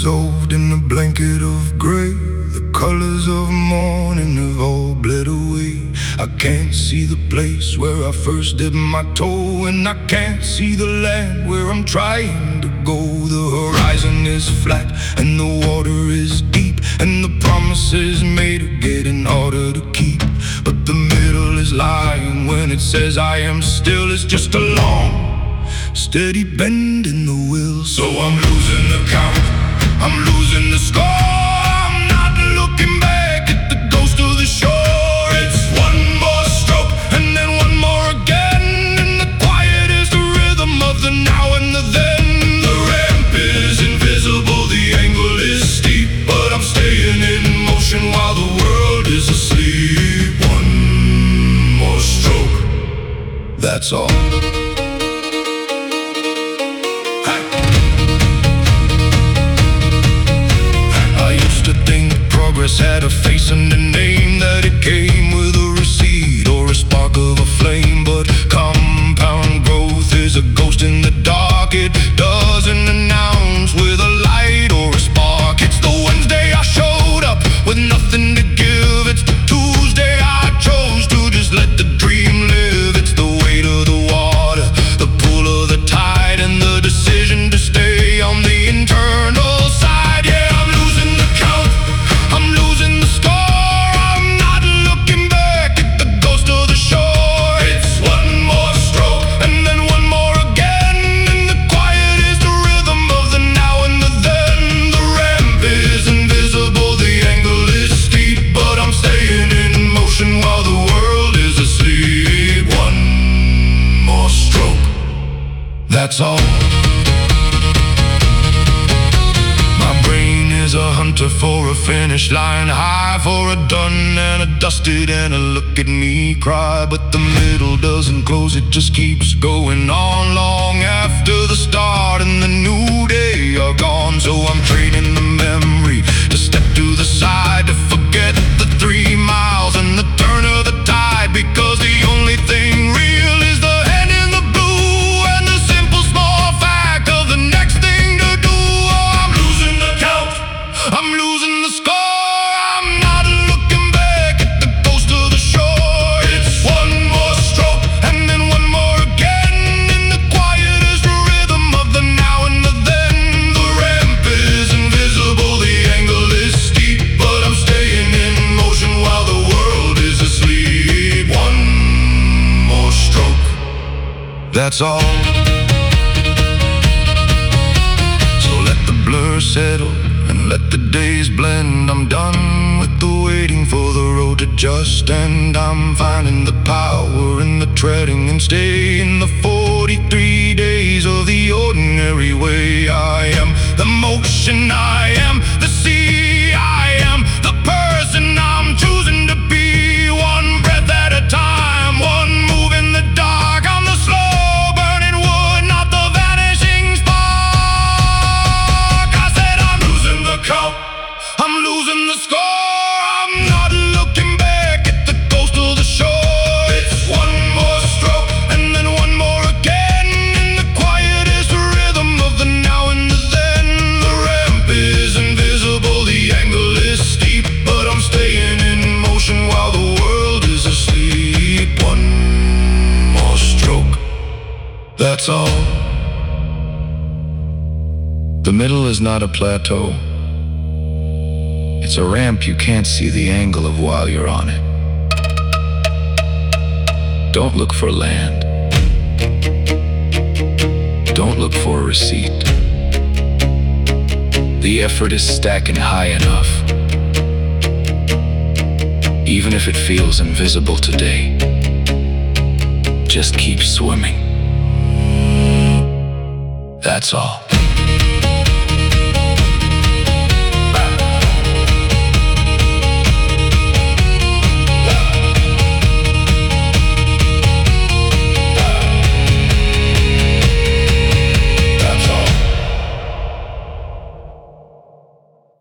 dissolved in a blanket of gray. The colors of morning have all bled away. I can't see the place where I first dipped my toe, and I can't see the land where I'm trying to go. The horizon is flat and the water is deep, and the promises made are getting harder to keep. But the middle is lying when it says I am still. It's just a long, steady bend in the wheel. So I'm losing the count, I'm losing the score. I'm not looking back at the ghost of the shore. It's one more stroke and then one more again, and the quiet is the rhythm of the now and the then. The ramp is invisible, the angle is steep, but I'm staying in motion while the world is asleep. One more stroke, that's all. Progress had a face and a name, that it came with a receipt or a spark of a flame. But compound growth is a ghost in the dark. It doesn't announce with a light or a spark. It's the Wednesday I showed up with nothing to give. It's the Tuesday I chose to just let the dream live. It's the weight of the water, the pull of the tide, and the decision to stay on the internal side. Yeah, I'm losing the count, I'm losing the score. I'm not looking back at the ghost of the shore. It's one more stroke and then one more again, and the quiet is the rhythm of the now and the then. The ramp is invisible, the angle is steep, but I'm staying in motion while the world is asleep. One more stroke, that's all. A hunter for a finish line, high for a done and a dusted and a look at me cry. But the middle doesn't close, it just keeps going on long after the start and the new day are gone. So I'm trading the memory to step to the side, to forget the 3 miles and the turn of the tide, because the only thing real is the hand in the blue and the simple small fact of the next thing to do. Oh, I'm losing the count, I'm losing the score. I'm not looking back at the ghost of the shore. It's one more stroke and then one more again, and the quiet is the rhythm of the now and the then. The ramp is invisible, the angle is steep, but I'm staying in motion while the world is asleep. One more stroke, that's all. So let the blur settle and let the days blend. I'm done with the waiting for the road to just end. I'm finding the power in the treading and staying the 43 days of the ordinary way. I am the motion, I am the sea, I am the person I'm choosing to be. One breath at a time, one move in the dark. I'm the slow burning wood, not the vanishing spark. I said I'm losing the count, I'm losing the score. I'm not looking back at the ghost of the shore. It's one more stroke and then one more again, and the quiet is the rhythm of the now and the then. The ramp is invisible, the angle is steep, but I'm staying in motion while the world is asleep. One more stroke, that's all. The middle is not a plateau, it's a ramp you can't see the angle of while you're on it. Don't look for land, don't look for a receipt. The effort is stacking high enough, even if it feels invisible today. Just keep swimming, that's all.